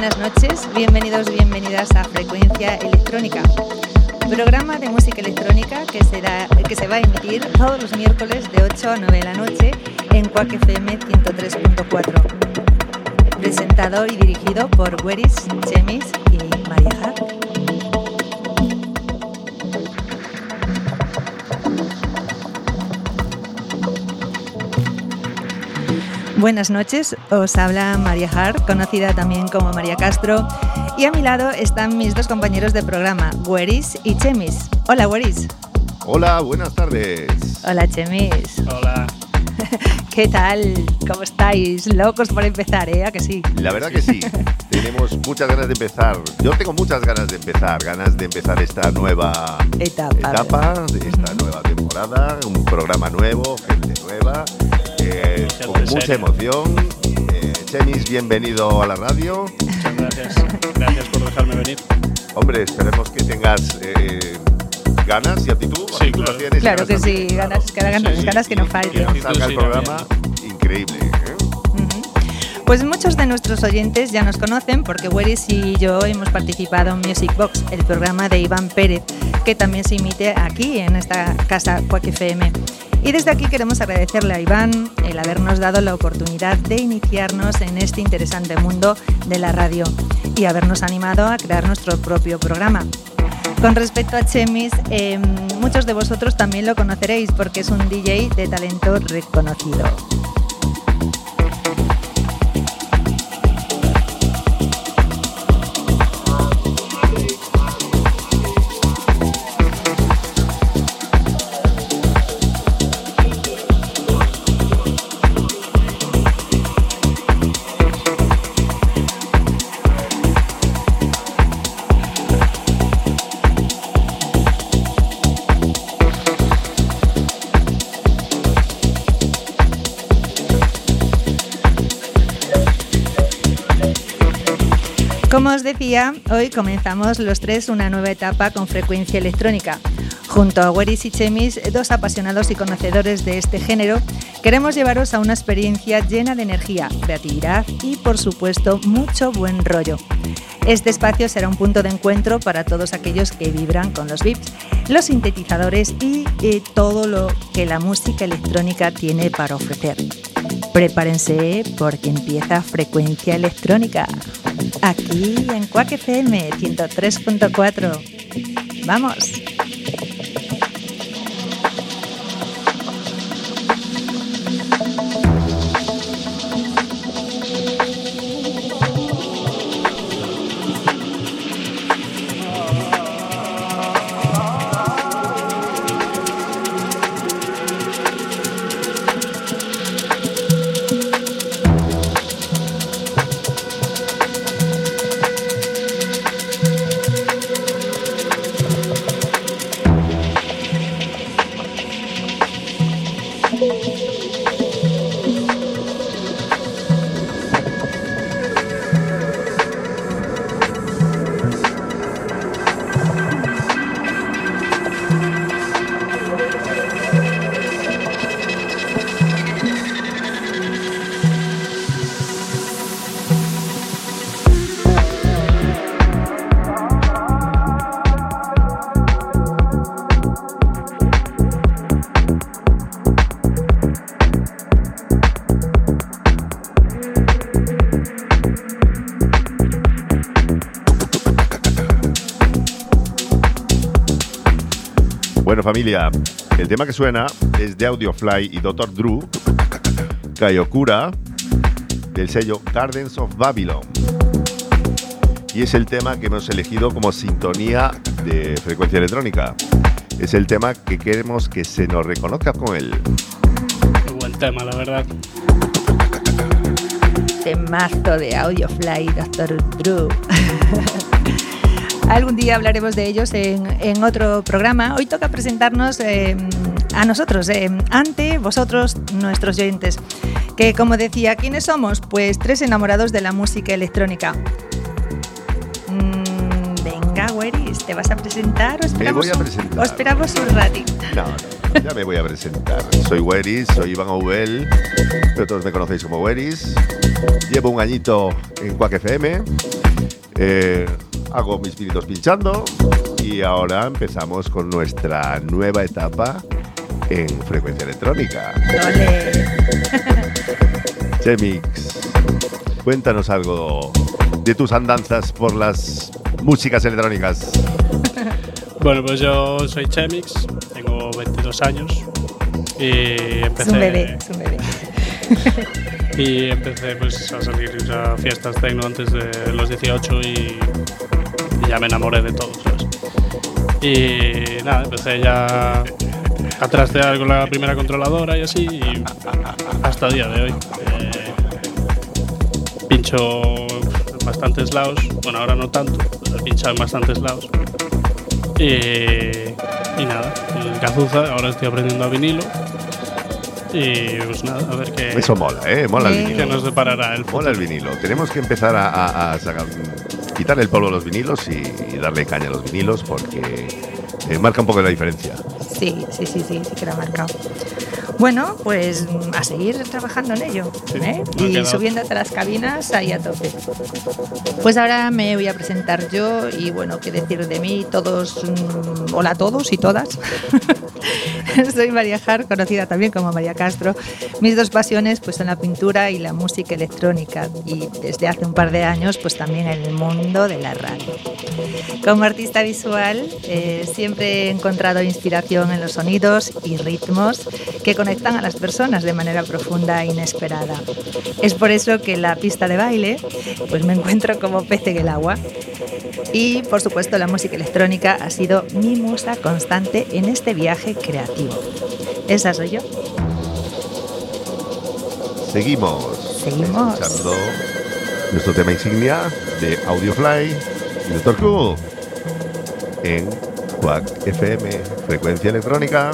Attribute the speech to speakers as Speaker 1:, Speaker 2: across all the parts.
Speaker 1: buenas noches, bienvenidos, bienvenidas a Frecuencia Electrónica, programa de música electrónica que se va a emitir todos los miércoles de 8 a 9 de la noche en Quack FM 103.4. Presentado y dirigido por Weris, Chemis y Maria Hart. Buenas noches, os habla Maria Hart, conocida también como María Castro, y a mi lado están mis dos compañeros de programa, Weris y Chemis. Hola, Weris.
Speaker 2: Hola, buenas tardes.
Speaker 1: Hola, Chemis.
Speaker 3: Hola.
Speaker 1: ¿Qué tal? ¿Cómo estáis? Locos por empezar, ¿A que sí?
Speaker 2: La verdad que sí. Tenemos muchas ganas de empezar. Yo tengo muchas ganas de empezar esta nueva etapa de esta nueva temporada, un programa nuevo, gente nueva. Con mucha emoción. Chemis, bienvenido a la radio.
Speaker 3: Muchas gracias. Gracias por dejarme venir.
Speaker 2: Hombre, esperemos que tengas ganas y actitud.
Speaker 3: Sí, claro.
Speaker 2: ¿Tienes?
Speaker 1: Claro que sí, ganas que no falten.
Speaker 2: Que salga el programa increíble.
Speaker 1: Pues muchos de nuestros oyentes ya nos conocen porque Weris y yo hemos participado en Music Box, el programa de Iván Pérez, que también se emite aquí en esta casa Quack FM. Y desde aquí queremos agradecerle a Iván el habernos dado la oportunidad de iniciarnos en este interesante mundo de la radio y habernos animado a crear nuestro propio programa. Con respecto a Chemis, muchos de vosotros también lo conoceréis porque es un DJ de talento reconocido. Como os decía, hoy comenzamos los tres una nueva etapa con Frecuencia Electrónica. Junto a Weris y Chemis, dos apasionados y conocedores de este género, queremos llevaros a una experiencia llena de energía, creatividad y, por supuesto, mucho buen rollo. Este espacio será un punto de encuentro para todos aquellos que vibran con los beats, los sintetizadores y todo lo que la música electrónica tiene para ofrecer. Prepárense porque empieza Frecuencia Electrónica, aquí en Quack FM 103.4. ¡Vamos!
Speaker 2: Bueno, familia, el tema que suena es de Audiofly y Dr. Drew, Kayokura, del sello Gardens of Babylon. Y es el tema que hemos elegido como sintonía de Frecuencia Electrónica. Es el tema que queremos que se nos reconozca con él.
Speaker 3: Muy buen tema, la verdad.
Speaker 1: Temazo de Audiofly y Dr. Drew. Algún día hablaremos de ellos en otro programa. Hoy toca presentarnos a nosotros, ante vosotros, nuestros oyentes. Que, como decía, ¿quiénes somos? Pues tres enamorados de la música electrónica. Venga, Weris, ¿te vas a presentar?
Speaker 2: Me voy a presentar.
Speaker 1: ¿O esperamos un ratito?
Speaker 2: No, ya me voy a presentar. Soy Weris, soy Iván Oubel, pero todos me conocéis como Weris. Llevo un añito en Quack FM Hago mis pinitos pinchando y ahora empezamos con nuestra nueva etapa en frecuencia electrónica.
Speaker 1: ¡Ole!
Speaker 2: Chemix, cuéntanos algo de tus andanzas por las músicas electrónicas.
Speaker 3: Bueno, pues yo soy Chemix, tengo 22 años y empecé...
Speaker 1: Es un bebé.
Speaker 3: Y empecé pues a salir a fiestas techno antes de los 18 y ya me enamoré de todo, ¿sabes? Y nada, empecé ya a trastear con la primera controladora y así, y hasta el día de hoy. Pincho en bastantes lados, bueno, ahora no tanto, pero he pinchado en bastantes lados. Y nada, en Cazuza, ahora estoy aprendiendo a vinilo. Y pues nada, a ver qué...
Speaker 2: Eso mola, mola el vinilo.
Speaker 3: ¿Qué nos deparará el futuro?
Speaker 2: Mola el vinilo. Tenemos que empezar a quitar el polvo a los vinilos y darle caña a los vinilos porque marca un poco la diferencia.
Speaker 1: Sí que lo ha marcado. Bueno, pues a seguir trabajando en ello, y subiendo hasta las cabinas ahí a tope. Pues ahora me voy a presentar yo y bueno, qué decir de mí, todos, hola a todos y todas. Soy María Jar, conocida también como María Castro. Mis dos pasiones pues son la pintura y la música electrónica y desde hace un par de años pues también en el mundo de la radio. Como artista visual siempre he encontrado inspiración en los sonidos y ritmos que conectan a las personas de manera profunda e inesperada. Es por eso que en la pista de baile pues me encuentro como pez en el agua. Y por supuesto la música electrónica ha sido mi musa constante en este viaje creativo. Esa soy yo.
Speaker 2: Seguimos
Speaker 1: Seguimos.
Speaker 2: escuchando nuestro tema insignia de Audiofly y Dr. Q en Quack FM, frecuencia electrónica.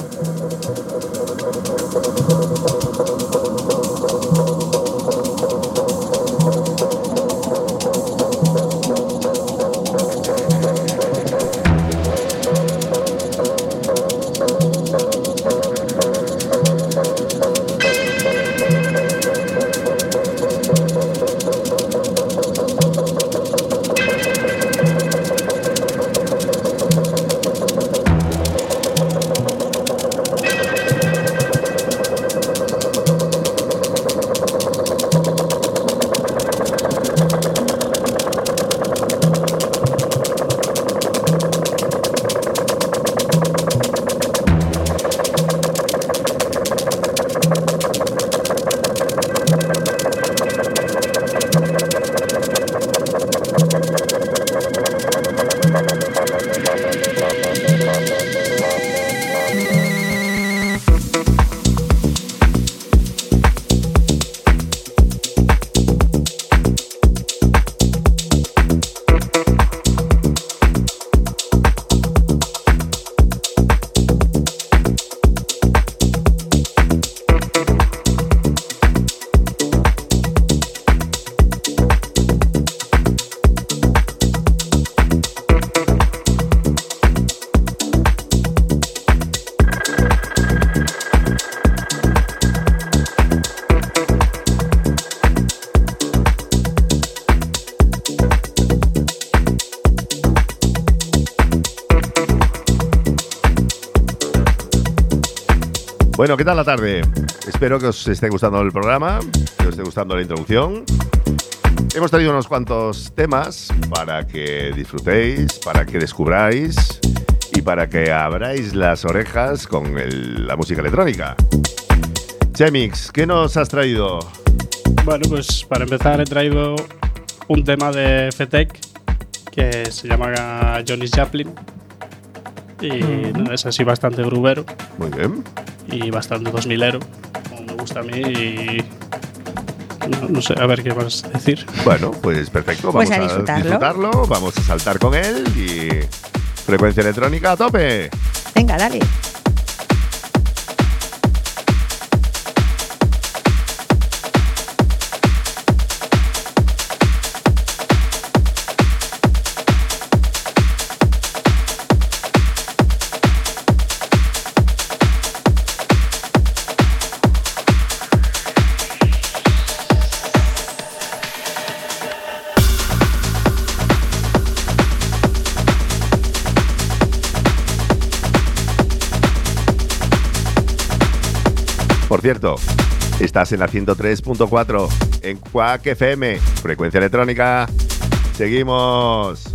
Speaker 2: Bueno, ¿qué tal la tarde? Espero que os esté gustando el programa, que os esté gustando la introducción. Hemos traído unos cuantos temas para que disfrutéis, para que descubráis y para que abráis las orejas con la música electrónica. Chemix, ¿qué nos has traído?
Speaker 3: Bueno, pues para empezar he traído un tema de FTech que se llama Janis Joplin y no, es así bastante grubero.
Speaker 2: Muy bien.
Speaker 3: Y bastante 2000ero, como me gusta a mí, y no sé, a ver qué vas a decir.
Speaker 2: Bueno, pues perfecto,
Speaker 1: Pues
Speaker 2: vamos
Speaker 1: a disfrutarlo,
Speaker 2: vamos a saltar con él y frecuencia electrónica a tope.
Speaker 1: Venga, dale.
Speaker 2: cierto, estás en la 103.4 en Quack FM, frecuencia electrónica. Seguimos.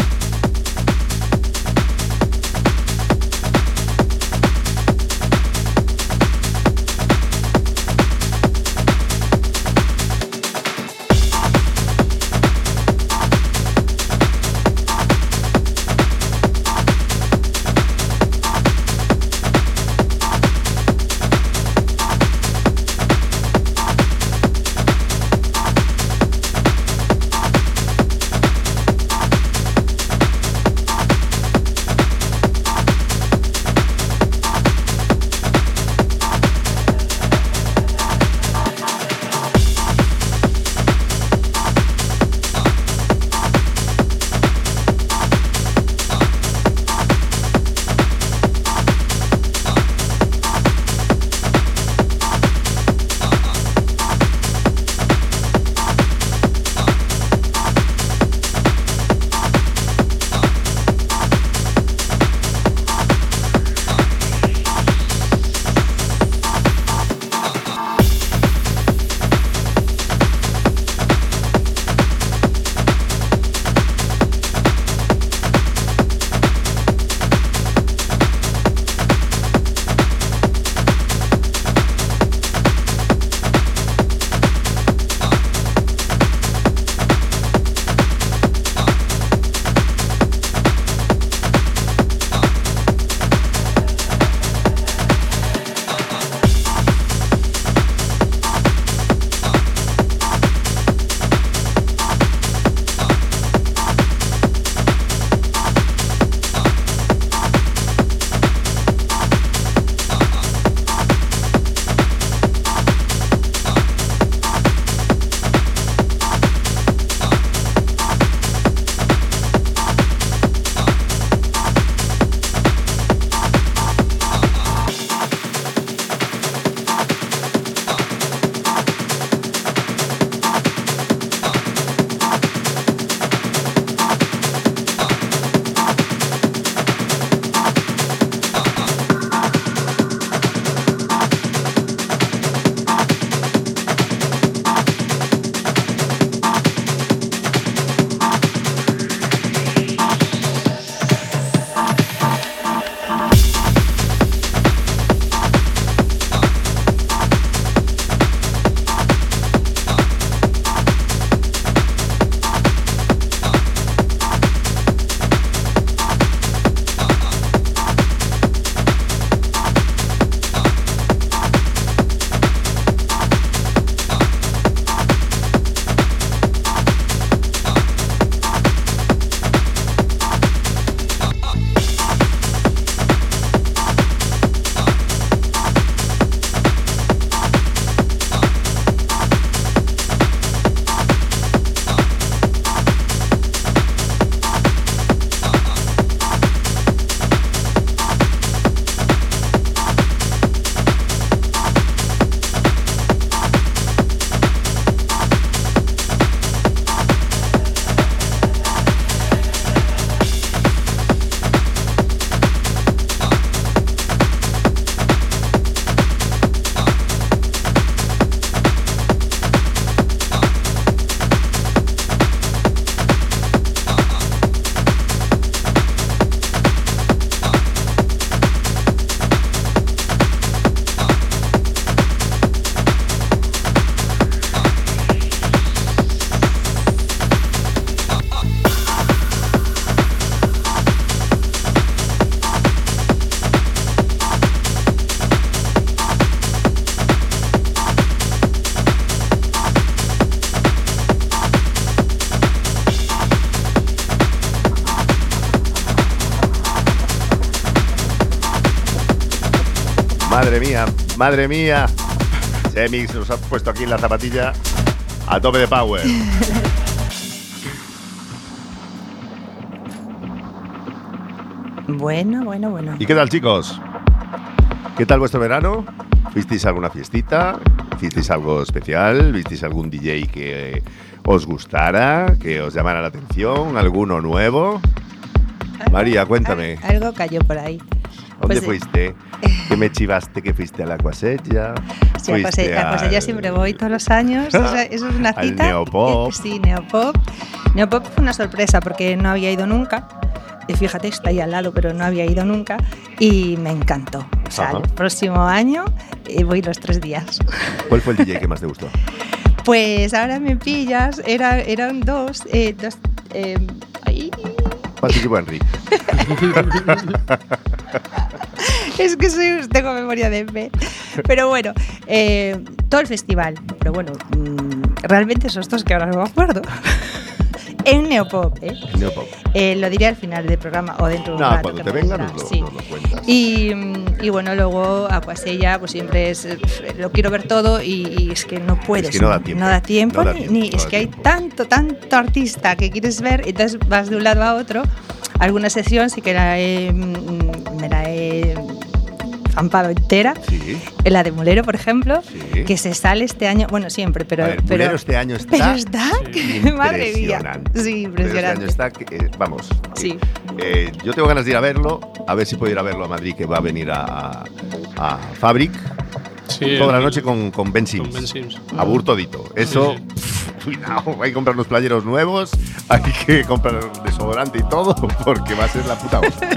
Speaker 2: Madre mía. Semix nos ha puesto aquí en la zapatilla a tope de power.
Speaker 1: Bueno.
Speaker 2: ¿Y qué tal, chicos? ¿Qué tal vuestro verano? ¿Fuisteis a alguna fiestita? ¿Hicisteis algo especial? ¿Visteis algún DJ que os gustara? ¿Que os llamara la atención? ¿Alguno nuevo? María, cuéntame.
Speaker 1: Algo cayó por ahí.
Speaker 2: ¿Dónde
Speaker 1: Pues,
Speaker 2: fuiste? ¿Qué me chivaste que fuiste a la Aquasella?
Speaker 1: Sí, a Aquasella siempre voy todos los años. Eso es una
Speaker 2: al
Speaker 1: cita.
Speaker 2: Neopop.
Speaker 1: Sí, Neopop. Neopop fue una sorpresa porque no había ido nunca. Y fíjate, está ahí al lado, pero no había ido nunca. Y me encantó. O sea,
Speaker 2: Ajá.
Speaker 1: el próximo año voy los 3 días.
Speaker 2: ¿Cuál fue el DJ que más te gustó?
Speaker 1: Pues ahora me pillas. Eran dos. Ahí.
Speaker 2: Participó Enrique.
Speaker 1: Es que tengo memoria de pez. Pero bueno, todo el festival. Pero bueno, realmente esos dos que ahora no me acuerdo. En Neopop, ¿eh?
Speaker 2: Neopop.
Speaker 1: Lo diré al final del programa o dentro de un
Speaker 2: No,
Speaker 1: rato.
Speaker 2: cuando
Speaker 1: que
Speaker 2: te
Speaker 1: me
Speaker 2: venga
Speaker 1: dirás,
Speaker 2: nos
Speaker 1: sí.
Speaker 2: lo cuentas.
Speaker 1: Y bueno, luego Aquasella, pues siempre lo quiero ver todo y es que no puedes.
Speaker 2: Es que no da tiempo.
Speaker 1: No da tiempo,
Speaker 2: No da
Speaker 1: ni
Speaker 2: tiempo, no
Speaker 1: es
Speaker 2: da
Speaker 1: que hay
Speaker 2: tiempo.
Speaker 1: tanto artista que quieres ver, entonces vas de un lado a otro. Alguna sesión sí que me la he zampado entera.
Speaker 2: Sí.
Speaker 1: La de Mulero, por ejemplo,
Speaker 2: Sí.
Speaker 1: que se sale este año, bueno, siempre, pero...
Speaker 2: A ver, Mulero este año está
Speaker 1: Pero está,
Speaker 3: Sí.
Speaker 1: madre mía.
Speaker 2: impresionante.
Speaker 1: Sí,
Speaker 2: Mulero este año
Speaker 1: impresionante.
Speaker 2: está, vamos.
Speaker 1: Sí.
Speaker 2: Yo tengo ganas de ir a verlo, a ver si puedo ir a verlo a Madrid, que va a venir a Fabric
Speaker 3: Sí,
Speaker 2: toda la noche con Ben Sims.
Speaker 3: Con Ben Sims.
Speaker 2: A Burtodito. Eso, cuidado, hay que comprar unos playeros nuevos, hay que comprar desodorante y todo, porque va a ser la puta hostia.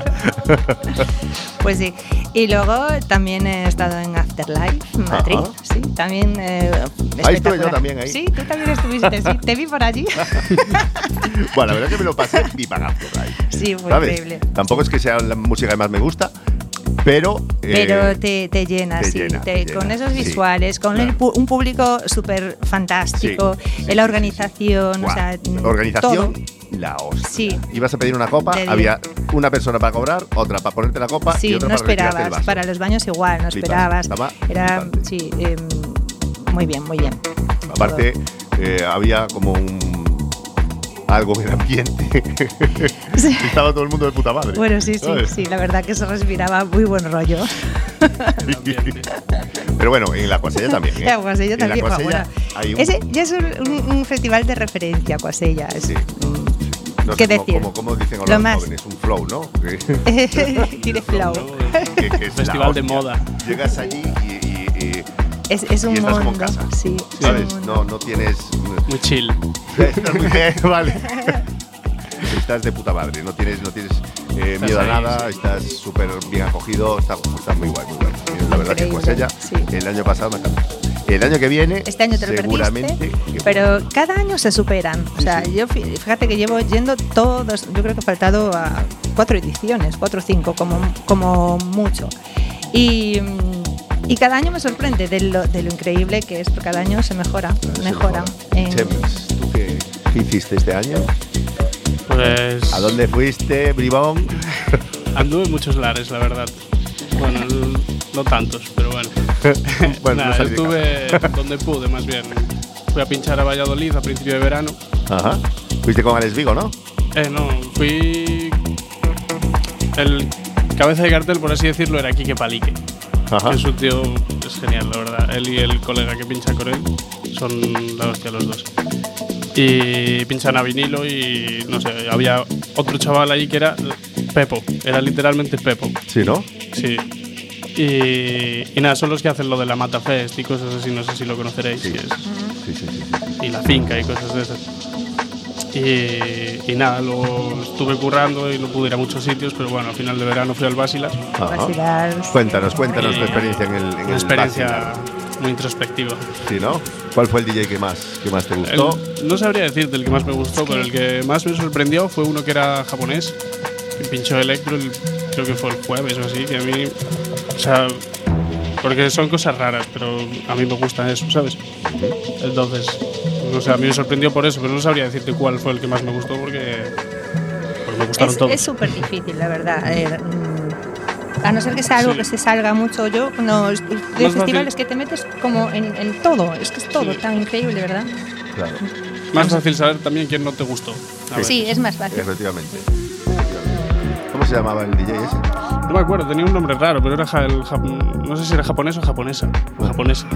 Speaker 1: Pues sí. Y luego también he estado en Afterlife, en Madrid.
Speaker 2: Ajá.
Speaker 1: Sí, también.
Speaker 2: Ahí estuve yo también, ahí.
Speaker 1: Sí, tú también estuviste, sí. Te vi por allí.
Speaker 2: Bueno, la verdad que me lo pasé pipa Afterlife.
Speaker 1: Sí, fue
Speaker 2: ¿Sabes?
Speaker 1: increíble.
Speaker 2: Tampoco es que sea la música que más me gusta, pero
Speaker 1: Te llena,
Speaker 2: te
Speaker 1: sí.
Speaker 2: llena, te llena,
Speaker 1: Con esos
Speaker 2: sí,
Speaker 1: visuales, con
Speaker 2: claro.
Speaker 1: un público súper fantástico,
Speaker 2: Sí, sí,
Speaker 1: la
Speaker 2: sí,
Speaker 1: organización,
Speaker 2: sí.
Speaker 1: o sea,
Speaker 2: Organización,
Speaker 1: todo.
Speaker 2: la hostia.
Speaker 1: Sí.
Speaker 2: Ibas a pedir una copa,
Speaker 1: De 10.
Speaker 2: había una persona para cobrar, otra para ponerte la copa y
Speaker 1: Sí,
Speaker 2: otra
Speaker 1: no
Speaker 2: para retirarte el
Speaker 1: esperabas.
Speaker 2: vaso.
Speaker 1: Para los baños igual, no
Speaker 2: Flipante,
Speaker 1: esperabas.
Speaker 2: estaba
Speaker 1: Era,
Speaker 2: flipante.
Speaker 1: sí, muy bien, muy bien.
Speaker 2: Aparte, había como algo en el ambiente.
Speaker 1: Sí.
Speaker 2: Estaba todo el mundo de puta madre.
Speaker 1: Bueno, sí,
Speaker 2: ¿sabes?
Speaker 1: sí, la verdad que se respiraba muy buen rollo.
Speaker 3: El ambiente.
Speaker 2: Pero bueno, en la Aquasella también. ¿eh?
Speaker 1: Aquasella
Speaker 2: En la
Speaker 1: también.
Speaker 2: Aquasella
Speaker 1: Bueno,
Speaker 2: hay un...
Speaker 1: ese ya es un festival de referencia, Aquasella.
Speaker 2: Sí. No
Speaker 1: ¿Qué
Speaker 2: sé
Speaker 1: decir?
Speaker 2: cómo dicen ahora
Speaker 1: Lo
Speaker 2: los
Speaker 1: más.
Speaker 2: jóvenes, un flow, ¿no?
Speaker 1: Tiene flow.
Speaker 2: Que es la
Speaker 3: Festival de
Speaker 2: hostia.
Speaker 3: moda.
Speaker 2: Llegas allí y
Speaker 1: Es un
Speaker 2: estás como en
Speaker 1: mundo.
Speaker 2: casa.
Speaker 1: Sí,
Speaker 2: ¿sabes?
Speaker 1: es un mundo.
Speaker 2: No tienes...
Speaker 3: Muy chill.
Speaker 2: Estás muy bien, vale. Estás de puta madre, no tienes miedo a
Speaker 3: ahí,
Speaker 2: nada,
Speaker 3: sí.
Speaker 2: estás súper bien acogido, está muy guay, muy guay. La verdad que
Speaker 1: Increíble,
Speaker 2: Aquasella,
Speaker 1: sí.
Speaker 2: el año pasado me encantó. El año que viene,
Speaker 1: Este año te lo
Speaker 2: seguramente.
Speaker 1: perdiste, pero cada año se superan. O sea,
Speaker 2: Sí.
Speaker 1: yo fíjate que llevo yendo todos, yo creo que he faltado a 4 ediciones, 4 o 5 como mucho. Y cada año me sorprende de lo increíble que es, porque cada año se mejora.
Speaker 2: Chems, ¿tú qué hiciste este año?
Speaker 3: Pues.
Speaker 2: ¿A dónde fuiste, bribón?
Speaker 3: Anduve en muchos lares, la verdad. Bueno, no tantos, pero bueno.
Speaker 2: Bueno,
Speaker 3: Nada,
Speaker 2: no salí de
Speaker 3: estuve donde pude, más bien. Fui a pinchar a Valladolid a principio de verano.
Speaker 2: Ajá. Fuiste con Alex Vigo, ¿no?
Speaker 3: No, fui. El cabeza de cartel, por así decirlo, era Quique Palique.
Speaker 2: Ajá.
Speaker 3: Que es un tío, es genial, la verdad. Él y el colega que pincha con él son la hostia los dos. Y pinchan a vinilo y no sé, había otro chaval ahí que era Pepo, era literalmente Pepo.
Speaker 2: Sí, ¿no?
Speaker 3: Sí. Y nada, son los que hacen lo de la Mata Fest y cosas así, no sé si lo conoceréis.
Speaker 2: Sí.
Speaker 3: que es-
Speaker 2: Sí.
Speaker 3: y la finca y cosas de esas. Y nada, luego estuve currando y no pude ir a muchos sitios, pero bueno, al final de verano fui al Basilas.
Speaker 2: Ajá.
Speaker 1: Vacilar.
Speaker 2: Cuéntanos tu
Speaker 3: Y
Speaker 2: experiencia en el
Speaker 3: Una experiencia
Speaker 2: Basilar.
Speaker 3: muy introspectiva.
Speaker 2: Sí, ¿no? ¿Cuál fue el DJ que más te gustó?
Speaker 3: No sabría decirte el que más me gustó, pero el que más me sorprendió fue uno que era japonés, que pinchó electro, creo que fue el jueves o así, que a mí, o sea, porque son cosas raras, pero a mí me gusta eso, ¿sabes? Entonces, no sé, a mí me sorprendió por eso, pero no sabría decirte cuál fue el que más me gustó porque me gustaron todos.
Speaker 1: Es súper difícil, la verdad. A no ser que sea algo
Speaker 3: Sí.
Speaker 1: que se salga mucho yo, no, de
Speaker 3: fácil.
Speaker 1: festivales que te metes como en todo, es que es todo
Speaker 3: Sí.
Speaker 1: tan increíble, ¿verdad?
Speaker 2: Claro.
Speaker 3: Más fácil saber también quién no te gustó. A ver.
Speaker 1: Sí, es más fácil.
Speaker 2: Efectivamente. ¿Cómo se llamaba el DJ ese?
Speaker 3: No me acuerdo, tenía un nombre raro, pero era no sé si era japonés o japonesa. Japonesa.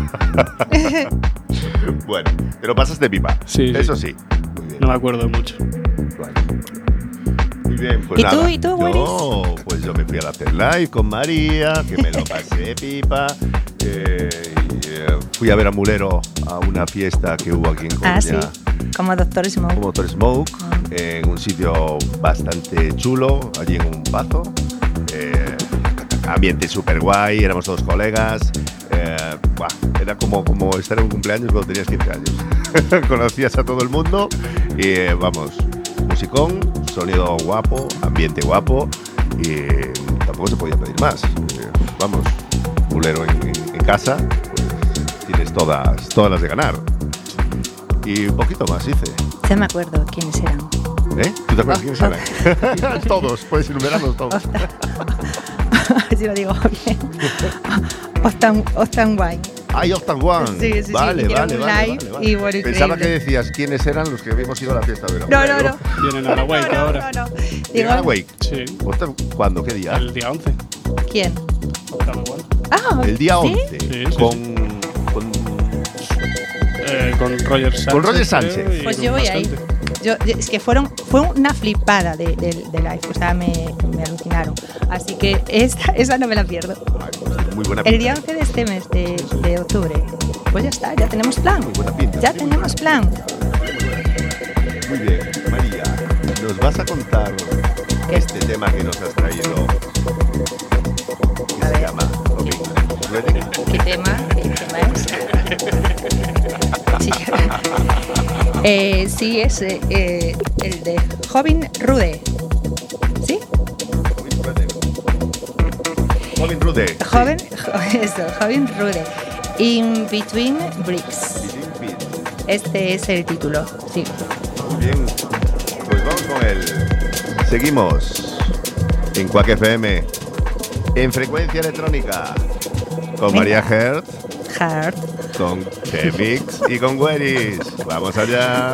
Speaker 2: Bueno, te lo pasas de pipa.
Speaker 3: Sí, sí.
Speaker 2: Eso sí. Muy bien.
Speaker 3: No me acuerdo mucho.
Speaker 2: Vale. bien, pues
Speaker 1: ¿Y
Speaker 2: nada.
Speaker 1: tú, Weris?
Speaker 2: Yo me fui a la After Live con María, que me lo pasé pipa. Fui a ver a Mulero a una fiesta que hubo aquí en Coruña.
Speaker 1: Ah, sí, como Doctor Smoke.
Speaker 2: Como Doctor Smoke, en un sitio bastante chulo, allí en un pazo. Ambiente súper guay, éramos todos colegas. Era como estar en un cumpleaños cuando tenías 15 años. Conocías a todo el mundo y vamos, musicón, sonido guapo, ambiente guapo y tampoco se podía pedir más. Vamos, Mulero en casa, pues, tienes todas las de ganar. Y un poquito más hice.
Speaker 1: Ya me acuerdo quiénes eran.
Speaker 2: ¿Tú te acuerdas quiénes eran? Todos, puedes enumerarlos todos.
Speaker 1: Si lo digo bien. Ostan Wine.
Speaker 2: Ay, Octan One.
Speaker 1: Sí.
Speaker 2: Vale.
Speaker 1: Y bueno,
Speaker 2: Pensaba que
Speaker 1: increíble.
Speaker 2: decías quiénes eran los que habíamos ido a la fiesta de
Speaker 1: No.
Speaker 3: Vienen a la Wake ahora.
Speaker 1: No.
Speaker 2: ¿Vienen a la Wake?
Speaker 3: Sí.
Speaker 2: ¿Cuándo? ¿Qué día?
Speaker 3: El día 11.
Speaker 1: ¿Quién?
Speaker 3: Octavo igual.
Speaker 1: Ah,
Speaker 2: El día
Speaker 1: ¿sí?
Speaker 2: 11.
Speaker 3: Sí.
Speaker 2: Con
Speaker 3: Roger Sánchez.
Speaker 2: Con Roger Sánchez.
Speaker 3: creo, y
Speaker 1: Pues
Speaker 3: con
Speaker 1: yo voy
Speaker 3: más
Speaker 1: ahí.
Speaker 3: gente.
Speaker 1: Es que fue una flipada de live, o sea, me alucinaron. Así que esa no me la pierdo.
Speaker 2: Muy buena
Speaker 1: El
Speaker 2: pinta.
Speaker 1: día 11 de este mes de octubre. Pues ya está, ya tenemos plan.
Speaker 2: Muy buena pinta.
Speaker 1: Ya tenemos plan.
Speaker 2: Muy bien, María, ¿nos vas a contar
Speaker 1: ¿Qué?
Speaker 2: este tema que nos has traído? Que
Speaker 1: A
Speaker 2: se
Speaker 1: ver.
Speaker 2: llama Ready?
Speaker 1: ¿Qué tema es? Sí, es el de Jovin Rude. ¿Sí?
Speaker 2: Jovin Rude.
Speaker 1: Jovin Rude. In Between Bricks. Este es el título, sí.
Speaker 2: Muy bien, pues vamos con él. Seguimos en Quack FM, en frecuencia electrónica, con
Speaker 1: Venga.
Speaker 2: María Hert,
Speaker 1: Hard.
Speaker 2: con Chemix y con Weris. Vamos allá.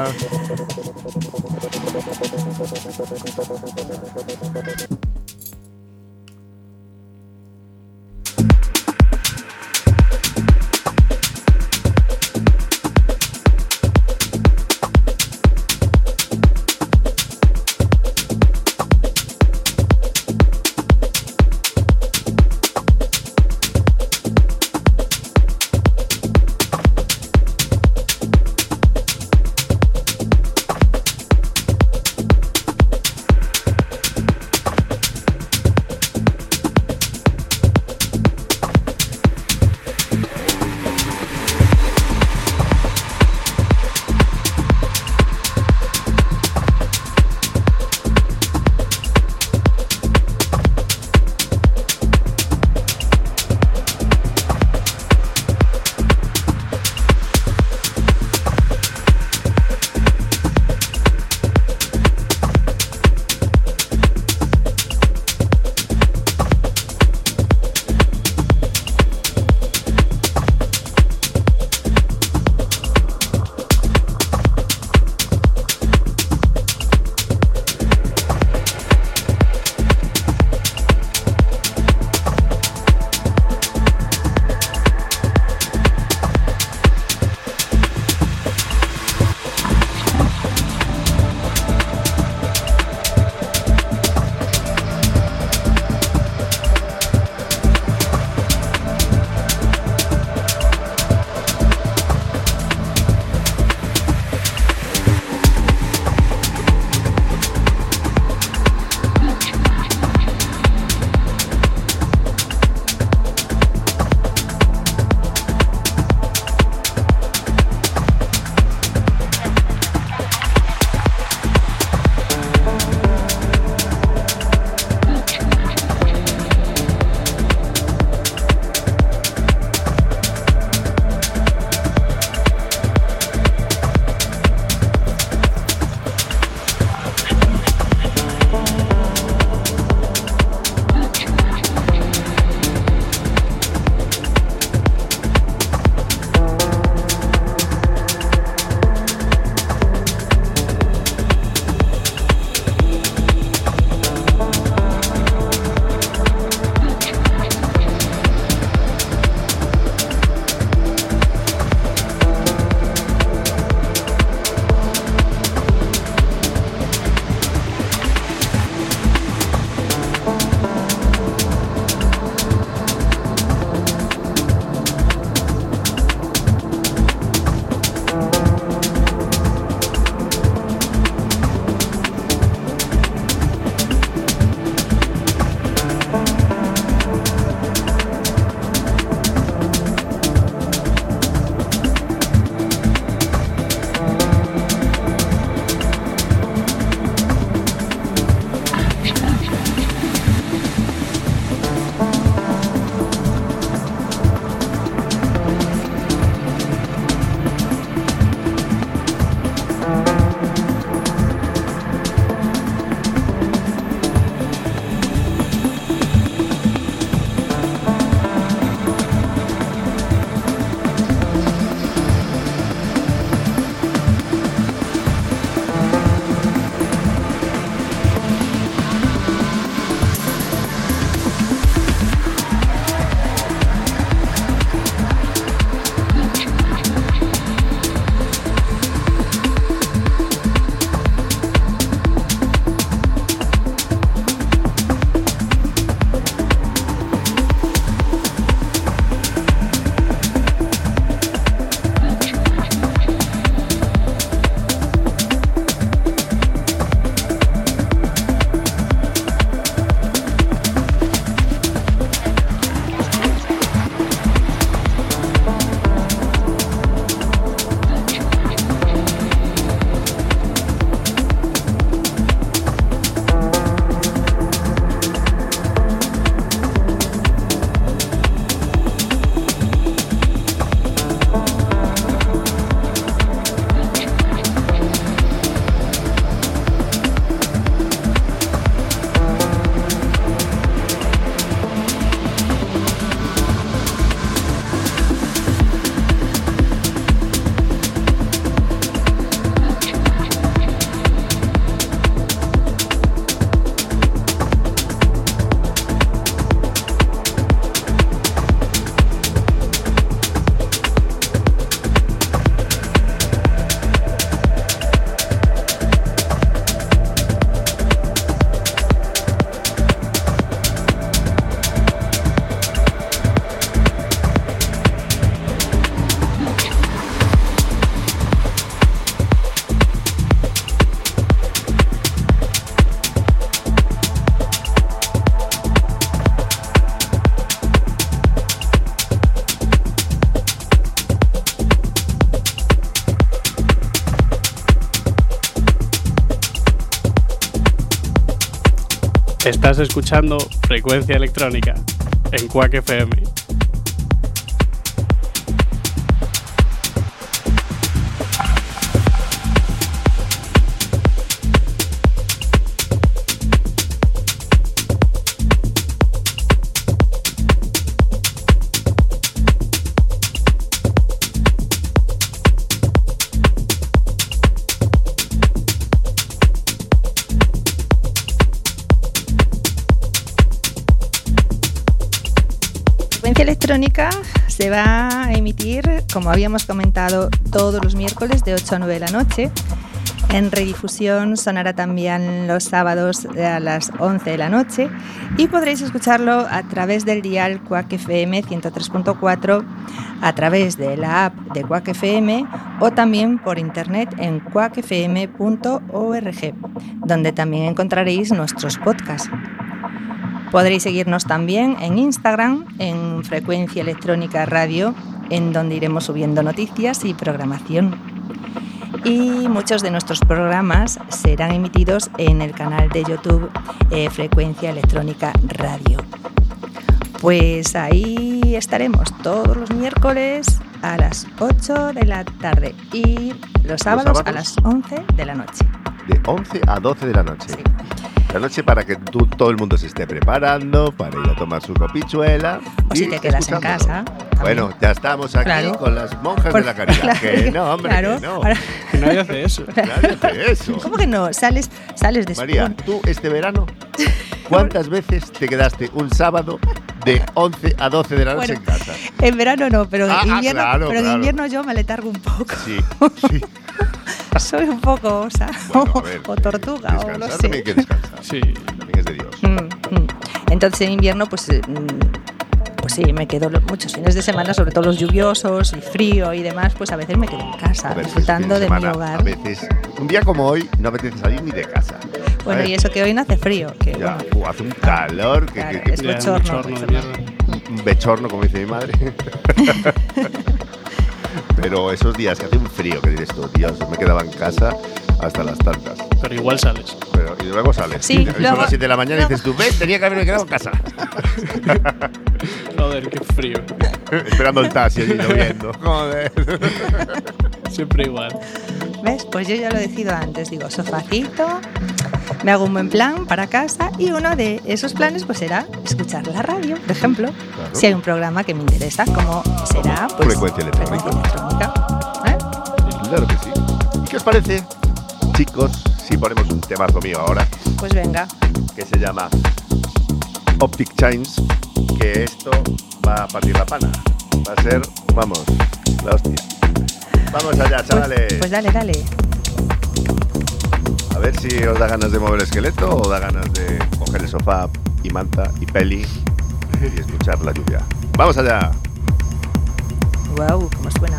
Speaker 3: Estás escuchando Frecuencia Electrónica en Quack FM.
Speaker 1: Frecuencia Electrónica se va a emitir, como habíamos comentado, todos los miércoles de 8 a 9 de la noche. En redifusión sonará también los sábados a las 11 de la noche y podréis escucharlo a través del dial Quack FM 103.4, a través de la app de Quack FM o también por internet en quackfm.org, donde también encontraréis nuestros podcasts. Podréis seguirnos también en Instagram, en Frecuencia Electrónica Radio, en donde iremos subiendo noticias y programación. Y muchos de nuestros programas serán emitidos en el canal de YouTube Frecuencia Electrónica Radio. Pues ahí estaremos todos los miércoles a las 8 de la tarde y los sábados a las 11 de la noche.
Speaker 2: De 11 a 12 de la noche.
Speaker 1: Sí.
Speaker 2: La noche para que todo el mundo se esté preparando para ir a tomar su copichuela.
Speaker 1: O si te quedas en casa.
Speaker 2: Bueno, ya estamos aquí con las monjas de la caridad.
Speaker 1: Claro,
Speaker 2: que no, hombre,
Speaker 1: claro,
Speaker 2: que no.
Speaker 1: Ahora,
Speaker 3: Que nadie hace eso.
Speaker 2: Nadie hace eso.
Speaker 1: ¿cómo que no? Sales después.
Speaker 2: María, tú este verano, ¿cuántas veces te quedaste un sábado de 11 a 12 de la noche en casa?
Speaker 1: En verano no, pero en invierno,
Speaker 2: claro,
Speaker 1: pero en
Speaker 2: claro.
Speaker 1: invierno yo me aletargo un poco.
Speaker 2: Sí, sí.
Speaker 1: Soy un poco osa,
Speaker 2: Bueno, a ver,
Speaker 1: o tortuga, o no
Speaker 2: descansar
Speaker 1: sé.
Speaker 2: también hay que descansar.
Speaker 3: Sí.
Speaker 2: También es de Dios.
Speaker 1: Entonces en invierno, pues sí, me quedo muchos fines de semana, sobre todo los lluviosos y frío y demás, pues a veces me quedo en casa,
Speaker 2: A veces,
Speaker 1: disfrutando
Speaker 2: fin
Speaker 1: de mi
Speaker 2: semana,
Speaker 1: hogar.
Speaker 2: A veces, un día como hoy, no apetece salir ni de casa.
Speaker 1: Bueno,
Speaker 2: ¿sabes?
Speaker 1: y eso que hoy no hace frío, que
Speaker 2: Ya,
Speaker 1: bueno,
Speaker 2: hace un calor que,
Speaker 1: claro,
Speaker 2: que
Speaker 1: es
Speaker 3: Ya,
Speaker 1: bochorno.
Speaker 3: un de mierda.
Speaker 2: un bechorno, como dice mi madre. Pero esos días que hace un frío, que dices tú, Dios, me quedaba en casa hasta las tantas.
Speaker 3: Pero igual sales.
Speaker 2: Pero, y luego sales.
Speaker 1: Sí,
Speaker 2: Son
Speaker 1: luego-
Speaker 2: las 7 de la mañana y dices tú, ves, tenía que haberme quedado en casa.
Speaker 3: Joder, qué frío.
Speaker 2: Esperando el taxi allí lloviendo. Joder.
Speaker 3: Siempre igual.
Speaker 1: ¿Ves? Pues yo ya lo decido antes, digo, sofacito, me hago un buen plan para casa y uno de esos planes pues será escuchar la radio, por ejemplo,
Speaker 2: Claro.
Speaker 1: si hay un programa que me interesa, como será pues,
Speaker 2: Frecuencia Electrónica.
Speaker 1: Frecuencia Electrónica. ¿Eh?
Speaker 2: Claro que sí. ¿Y qué os parece, chicos, si ponemos un temazo mío ahora,
Speaker 1: Pues venga,
Speaker 2: que se llama Optic Chains, que esto va a partir la pana? Va a ser, vamos, la hostia. Vamos allá, chavales.
Speaker 1: pues dale.
Speaker 2: A ver si os da ganas de mover el esqueleto o da ganas de coger el sofá y manta y peli y escuchar la lluvia. ¡Vamos allá!
Speaker 1: Wow, cómo suena.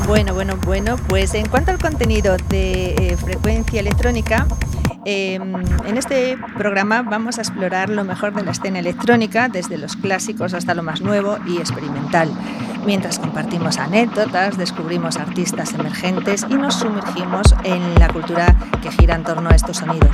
Speaker 1: Bueno, pues en cuanto al contenido de Frecuencia Electrónica, en este programa vamos a explorar lo mejor de la escena electrónica, desde los clásicos hasta lo más nuevo y experimental, mientras compartimos anécdotas, descubrimos artistas emergentes y nos sumergimos en la cultura que gira en torno a estos sonidos.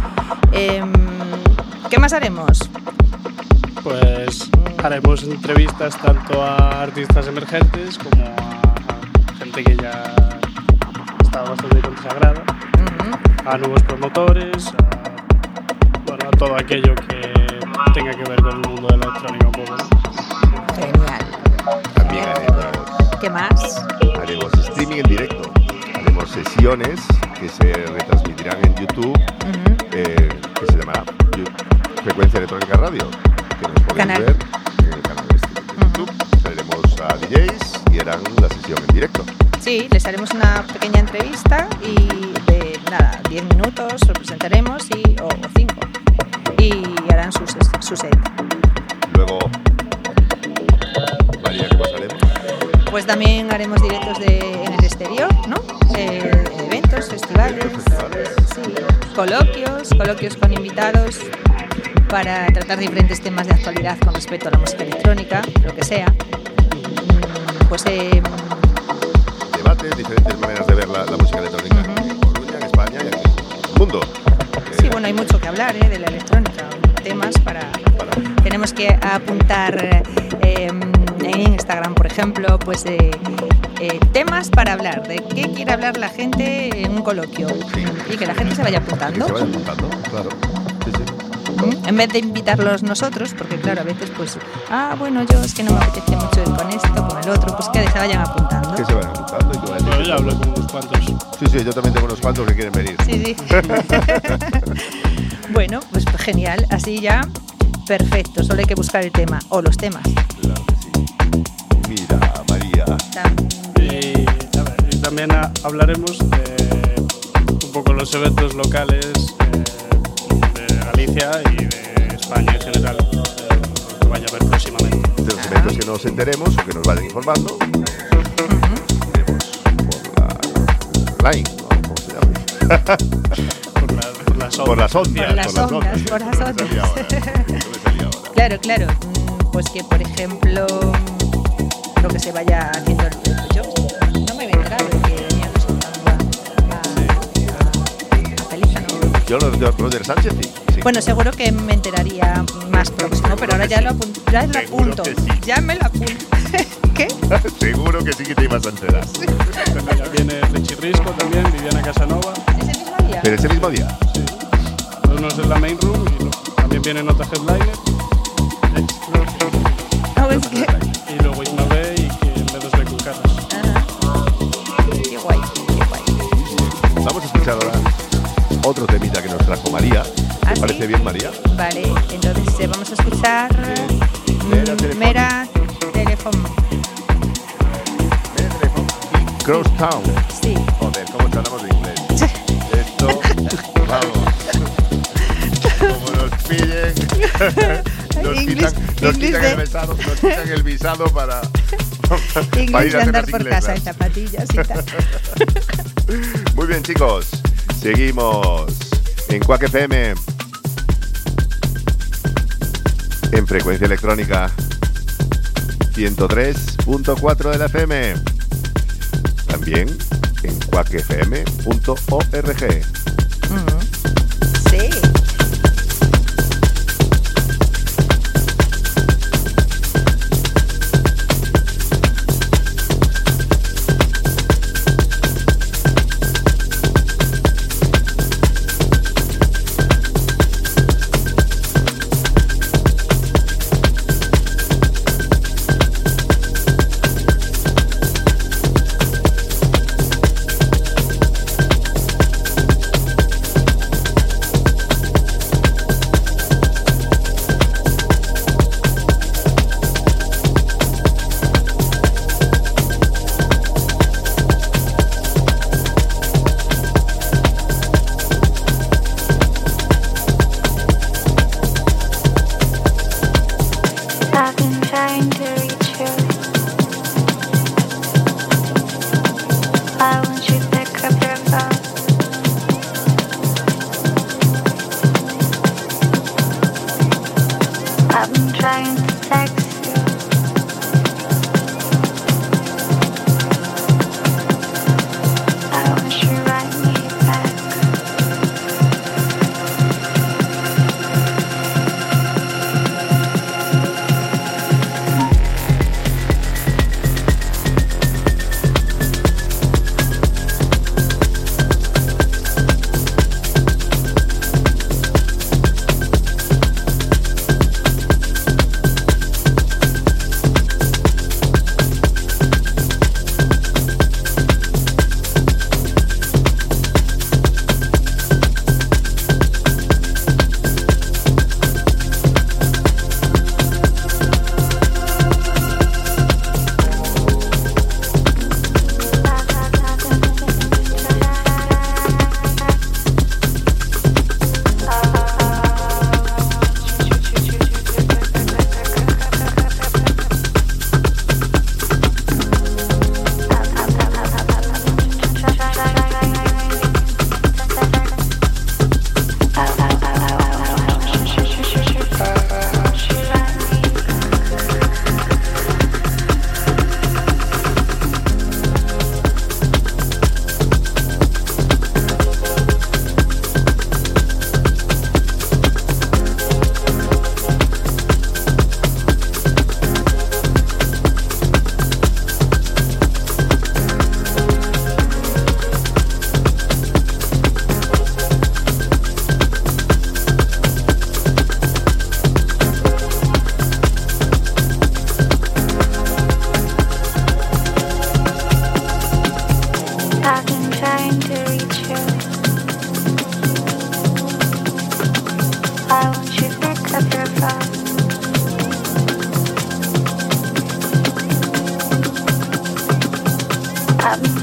Speaker 1: ¿Qué más haremos?
Speaker 3: Pues haremos entrevistas tanto a artistas emergentes como a gente que ya está bastante consagrada, a nuevos promotores, a todo aquello que tenga que ver con el mundo de la electrónica un poco.
Speaker 1: Genial.
Speaker 2: También haremos...
Speaker 1: ¿Qué más?
Speaker 2: Haremos streaming en directo. Haremos sesiones que se retransmitirán en YouTube, que se llamará Frecuencia Electrónica Radio, que nos podéis ver en el canal de YouTube. Traeremos a DJs y harán la sesión en directo.
Speaker 1: Sí, les haremos una pequeña entrevista y de 10 minutos lo presentaremos o 5 y harán su set.
Speaker 2: Luego, María, ¿qué más haremos?
Speaker 1: Pues también haremos directos en el exterior, ¿no? Eventos, festivales, sí, coloquios con invitados para tratar diferentes temas de actualidad con respecto a la música electrónica, lo que sea. Pues
Speaker 2: debates, diferentes maneras de ver la música electrónica en Coruña, en España y en el mundo.
Speaker 1: Sí, bueno, hay mucho que hablar de la electrónica, temas para... Tenemos que apuntar en Instagram, por ejemplo, pues temas para hablar, de qué quiere hablar la gente en un coloquio, sí. Y que la gente se vaya apuntando.
Speaker 2: Que se vaya apuntando, claro. Sí, sí.
Speaker 1: En vez de invitarlos nosotros, porque claro, a veces pues, bueno, yo es que no me apetece mucho ir con esto, con el otro, pues que se vayan apuntando.
Speaker 2: Que se vayan apuntando. Y
Speaker 3: yo ya hablo con unos cuantos.
Speaker 2: Sí, yo también tengo unos cuantos que quieren venir.
Speaker 1: Sí. Bueno, pues genial, así ya, perfecto, solo hay que buscar el tema, o los temas.
Speaker 2: Claro que sí. Mira, María.
Speaker 3: Y también hablaremos de un poco los eventos locales de Galicia y de España en general, que vaya a haber próximamente.
Speaker 2: De los eventos que nos enteremos o que nos vayan informando, iremos por la line, ¿no? ¿Cómo se llama?
Speaker 3: Por las ondas.
Speaker 1: Por las ondas. Claro. Pues que, por ejemplo, lo que se vaya haciendo yo no me había enterado de que venía presentando a Felisa, ¿no?
Speaker 2: Yo, Roger Sánchez, sí.
Speaker 1: Bueno, seguro que me enteraría más próximo, pero ahora ya lo apunto.
Speaker 2: Que sí.
Speaker 1: Ya me lo apunto. ¿Qué?
Speaker 2: Seguro que sí que te ibas a enterar.
Speaker 3: Sí. Viene Richie Risco también, Viviana Casanova.
Speaker 1: ¿Ese mismo día?
Speaker 2: ¿Pero ese mismo día?
Speaker 3: Sí. Unos en la main room y también viene Nota Headliner. Y luego Isma B y B2B con Carlos.
Speaker 1: Qué guay.
Speaker 2: Vamos a escuchar ahora otro temita que nos trajo María. ¿Te parece bien, María?
Speaker 1: Vale, entonces vamos a escuchar Mera Telephone
Speaker 2: y Crosstown.
Speaker 1: Sí.
Speaker 2: Joder, ¿cómo hablamos de inglés? Esto, vamos. Como nos pillen, nos quitan el visado para
Speaker 1: Inglés
Speaker 2: ir a
Speaker 1: de andar
Speaker 2: cenas
Speaker 1: por
Speaker 2: inglesas.
Speaker 1: casa en zapatillas y tal.
Speaker 2: Muy bien, chicos, seguimos en Quack FM, en Frecuencia Electrónica 103.4 de la FM, también en quackfm.org.
Speaker 1: Sí.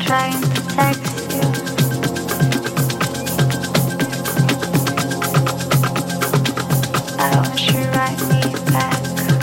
Speaker 4: trying to text you. I want you to write me back.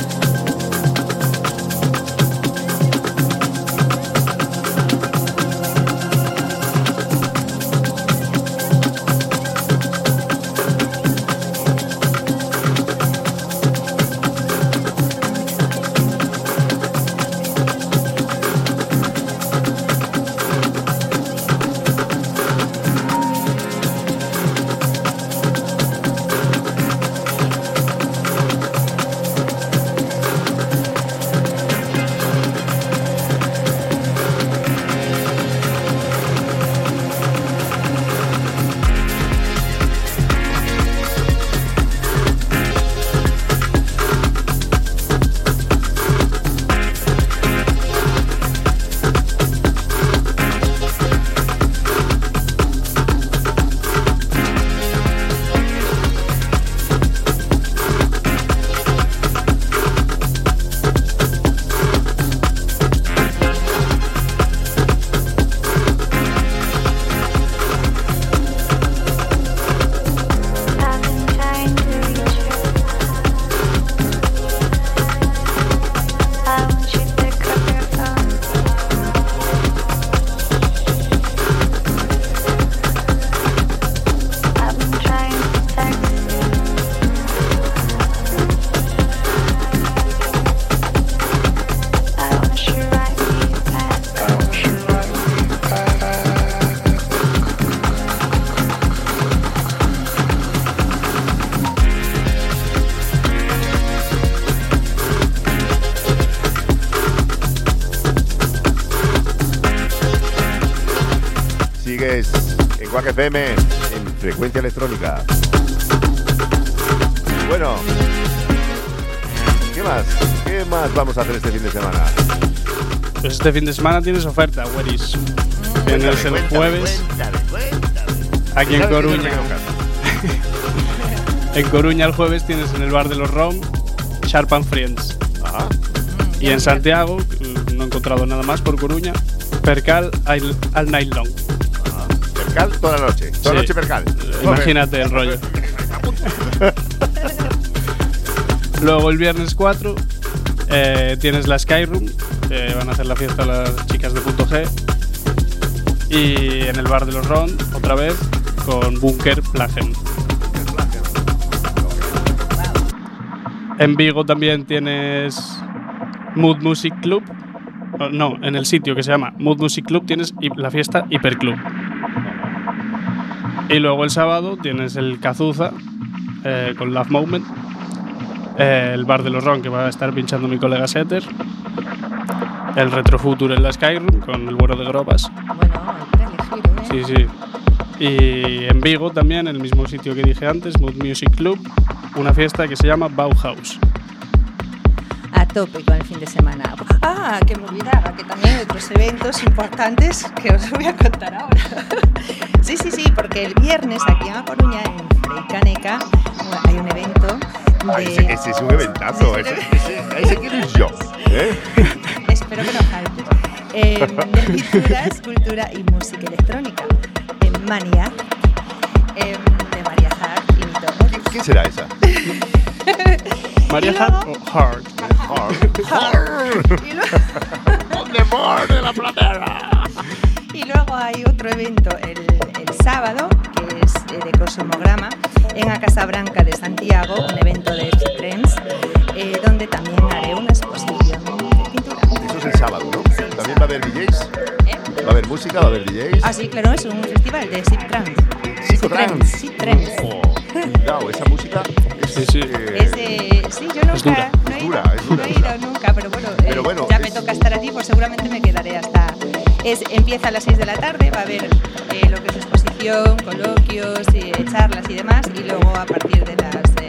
Speaker 2: En Quack FM, en Frecuencia Electrónica. Bueno, ¿qué más vamos a hacer este fin de semana?
Speaker 3: Pues este fin de semana tienes oferta, Weris. Tienes el jueves aquí en Coruña. En Coruña el jueves tienes en el bar de los Rom Sharp and Friends.
Speaker 2: Ajá.
Speaker 3: Y en Santiago, no he encontrado nada más por Coruña, Percal all night long.
Speaker 2: Percal toda la noche. Toda la noche Percal.
Speaker 3: Imagínate el rollo. Luego el viernes 4 tienes la Skyroom, van a hacer la fiesta las chicas de Punto G. Y en el bar de los Ron, otra vez, con Bunker Plagen. En Vigo también tienes Mood Music Club. No, en el sitio que se llama Mood Music Club tienes la fiesta Hiperclub. Y luego el sábado tienes el Cazuza con Love Moment, el bar de los Ron que va a estar pinchando mi colega Setter, el Retrofuture en la Skyroom con el Buero de Grobas.
Speaker 1: Bueno, hay que elegir, ¿eh?
Speaker 3: Sí. Y en Vigo también, en el mismo sitio que dije antes, Mood Music Club, una fiesta que se llama Bauhaus.
Speaker 1: A tope con el fin de semana. Ah, que me olvidaba, que también hay otros eventos importantes que os voy a contar ahora. Sí, porque el viernes aquí en A Coruña, en Freicaneca, hay un evento de...
Speaker 2: Ese es un eventazo, ese quiero ir yo.
Speaker 1: Espero que no faltes. De pinturas, cultura y música electrónica. En Mania, de Maria Hart y Mito.
Speaker 2: ¿Qué será esa?
Speaker 3: ¿Maria Hart o Hart?
Speaker 2: On the board de la platera.
Speaker 1: Y luego hay otro evento el sábado, que es de Cosmograma, en la Casa Branca de Santiago, un evento de Friends, donde también haré una exposición de pintura.
Speaker 2: Eso es el sábado, ¿no? Sí, también va a haber DJs. ¿Va a haber música? ¿Va a haber DJs?
Speaker 1: Ah, sí, claro, es un festival de Psytrance.
Speaker 2: Psytrance.
Speaker 1: Psytrance.
Speaker 2: Cuidado, esa música es...
Speaker 3: Sí.
Speaker 1: Es de... Sí, yo nunca... No he ido nunca, pero bueno, ya me toca estar allí, pues seguramente me quedaré hasta... Empieza a las 6 de la tarde, va a haber lo que es exposición, coloquios, charlas y demás, y luego a partir de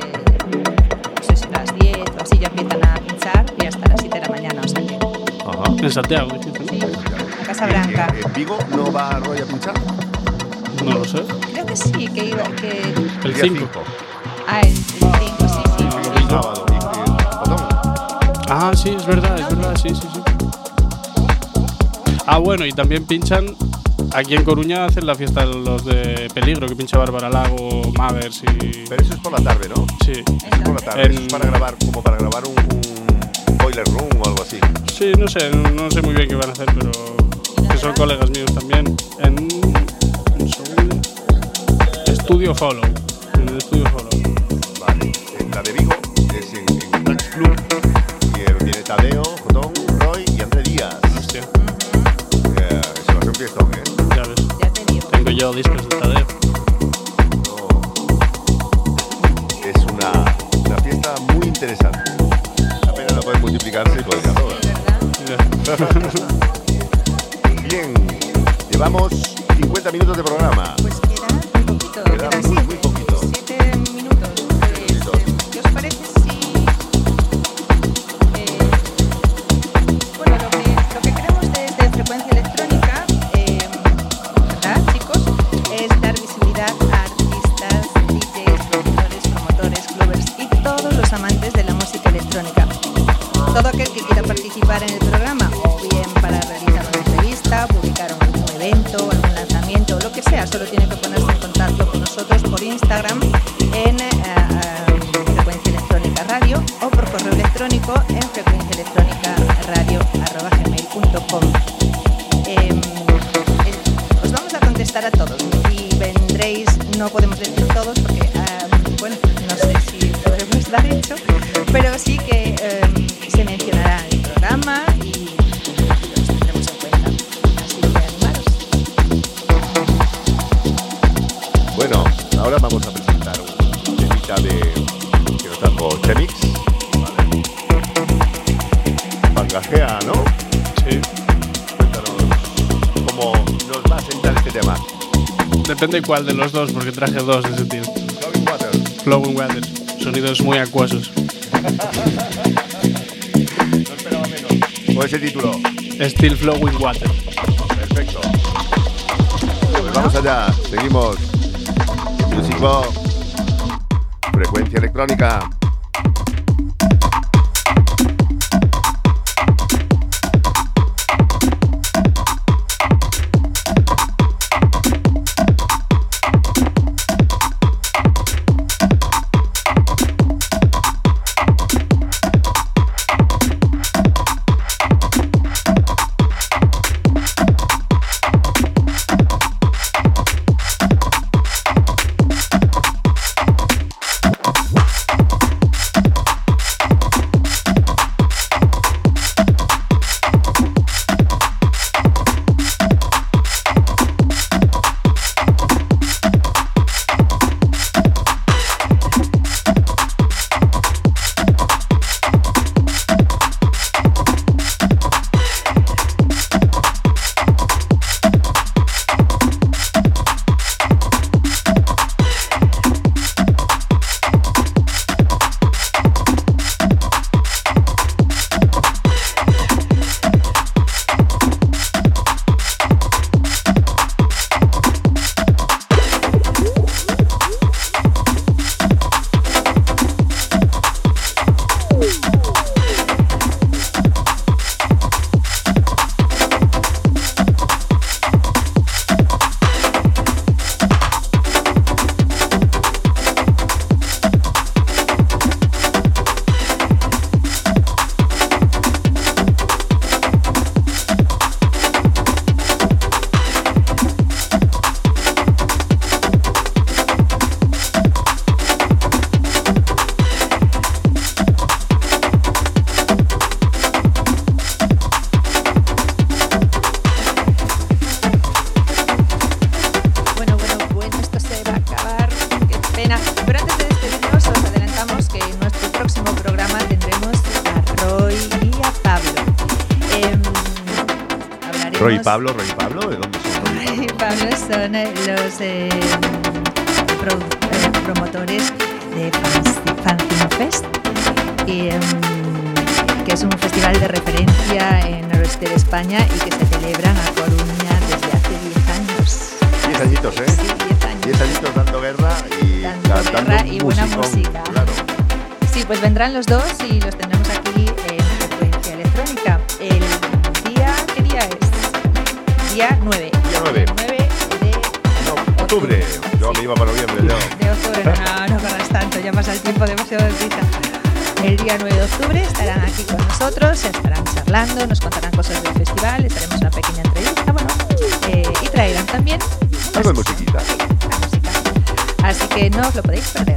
Speaker 1: las 10 o así ya empiezan a pinchar y hasta las 7 de la mañana, o sea que...
Speaker 2: Ajá.
Speaker 3: En Santiago,
Speaker 1: sí, Casa Branca.
Speaker 2: ¿En Vigo no va Roy a pinchar?
Speaker 3: no lo sé.
Speaker 1: Creo que sí, que iba... Que...
Speaker 3: El 5.
Speaker 1: Ah, el 5, sí.
Speaker 2: El sábado.
Speaker 3: Ah, sí, es verdad, sí. Ah, bueno, y también pinchan. Aquí en Coruña hacen la fiesta los de Peligro, que pincha Bárbara Lago, Mavers y.
Speaker 2: Pero eso es por la tarde, ¿no?
Speaker 3: Sí.
Speaker 2: Eso es por la tarde. Eso es para grabar, como para grabar un boiler room o algo así.
Speaker 3: Sí, no sé muy bien qué van a hacer, pero que son colegas míos también. En un segundo. Estudio Follow. En el Estudio Follow.
Speaker 2: Vale. La de Vigo es en Dance Club. Y viene Tadeo, Jotón, Roy y André Díaz.
Speaker 3: Hostia,
Speaker 2: Eso va a ser un fiestón, ¿eh?
Speaker 3: ya ves.
Speaker 1: Ya te digo.
Speaker 3: Tengo yo discos de Tadeo.
Speaker 2: No. Es una fiesta muy interesante. Apenas la pueden multiplicarse y podría todas.
Speaker 1: ¿Verdad?
Speaker 2: Bien, llevamos 50 minutos de programa.
Speaker 1: Pues queda muy poquito.
Speaker 2: Queda
Speaker 1: Quedan
Speaker 2: muy,
Speaker 1: 7.
Speaker 2: muy poquito.
Speaker 1: 7 minutos. ¿Qué os parece si bueno, lo que queremos desde Frecuencia Electrónica, ¿verdad, chicos? Es dar visibilidad a artistas, DJs, productores, promotores, clubbers y todos los amantes de la música electrónica. Todo aquel que quiera participar en el programa, o bien para realizar una entrevista, publicar un evento, algún lanzamiento, lo que sea, solo tiene que ponerse en contacto con nosotros por Instagram en Frecuencia Electrónica Radio o por correo electrónico en frecuenciaelectronicaradio@gmail.com. Os vamos a contestar a todos y vendréis, no podemos decir todos porque, bueno, no sé si podremos estar hecho, pero sí que se mencionará en el programa y los tendremos en cuenta. Así que animaros.
Speaker 2: Bueno, ahora vamos a presentar un temita que nos trajo Chemix. Vale. Pangajea, ¿no?
Speaker 3: Sí.
Speaker 2: Cuéntanos cómo nos va a sentar este tema.
Speaker 3: Depende cuál de los dos, porque traje dos de ese tío.
Speaker 2: Flowing Water.
Speaker 3: Flowing Water. Sonidos muy acuosos.
Speaker 2: No esperaba menos. ¿O ese título?
Speaker 3: Still Flowing Water.
Speaker 2: Perfecto. Pues vamos allá. Seguimos. Music Box. Frecuencia Electrónica. Roy y Pablo, ¿de dónde son?
Speaker 1: Roy y Pablo son los promotores de Fanzine Fest, que es un festival de referencia en el noroeste de España y que se celebra a Coruña desde hace 10 años.
Speaker 2: 10 añitos, ¿eh?
Speaker 1: Sí, 10 años.
Speaker 2: 10 añitos dando guerra y
Speaker 1: Dando guerra y buena música.
Speaker 2: Claro.
Speaker 1: Sí, pues vendrán los dos y los tendremos aquí en Frecuencia Electrónica. ¿Qué día es?
Speaker 2: octubre. Yo me iba para noviembre, yo.
Speaker 1: De octubre, no corras tanto, ya pasa el tiempo demasiado deprisa. El día 9 de octubre estarán aquí con nosotros, estarán charlando, nos contarán cosas del festival, les haremos una pequeña entrevista, y traerán también
Speaker 2: Algo de musiquita.
Speaker 1: la música. Así que no os lo podéis perder.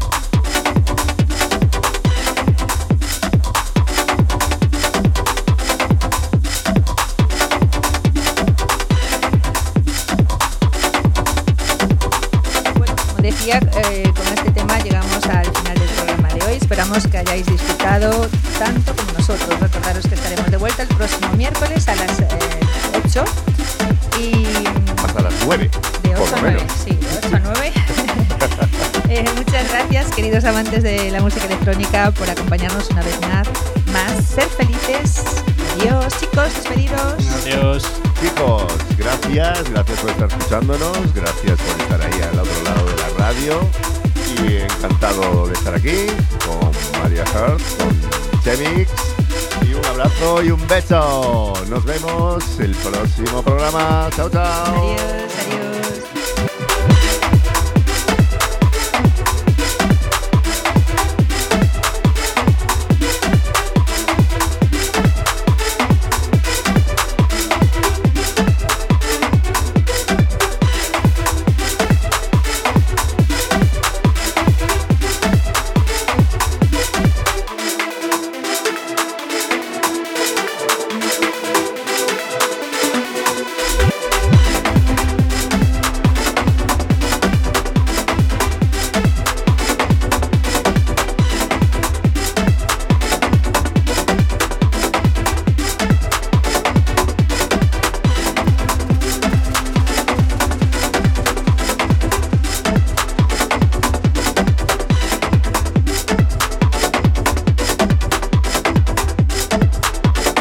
Speaker 1: Decía, con este tema llegamos al final del programa de hoy. Esperamos que hayáis disfrutado tanto como nosotros. Recordaros que estaremos de vuelta el próximo miércoles a las 8 y
Speaker 2: Hasta las 9.
Speaker 1: de 8
Speaker 2: por
Speaker 1: a
Speaker 2: lo
Speaker 1: 9.
Speaker 2: menos.
Speaker 1: Sí, de 8 a 9. Muchas gracias, queridos amantes de la música electrónica, por acompañarnos una vez más. Ser felices. Adiós, chicos, despedidos.
Speaker 3: Adiós.
Speaker 2: Chicos, gracias por estar escuchándonos, gracias por estar ahí al otro lado de la radio y encantado de estar aquí con María Hart, con Chemix y un abrazo y un beso. Nos vemos el próximo programa. Chao, chao.
Speaker 1: Adiós, adiós.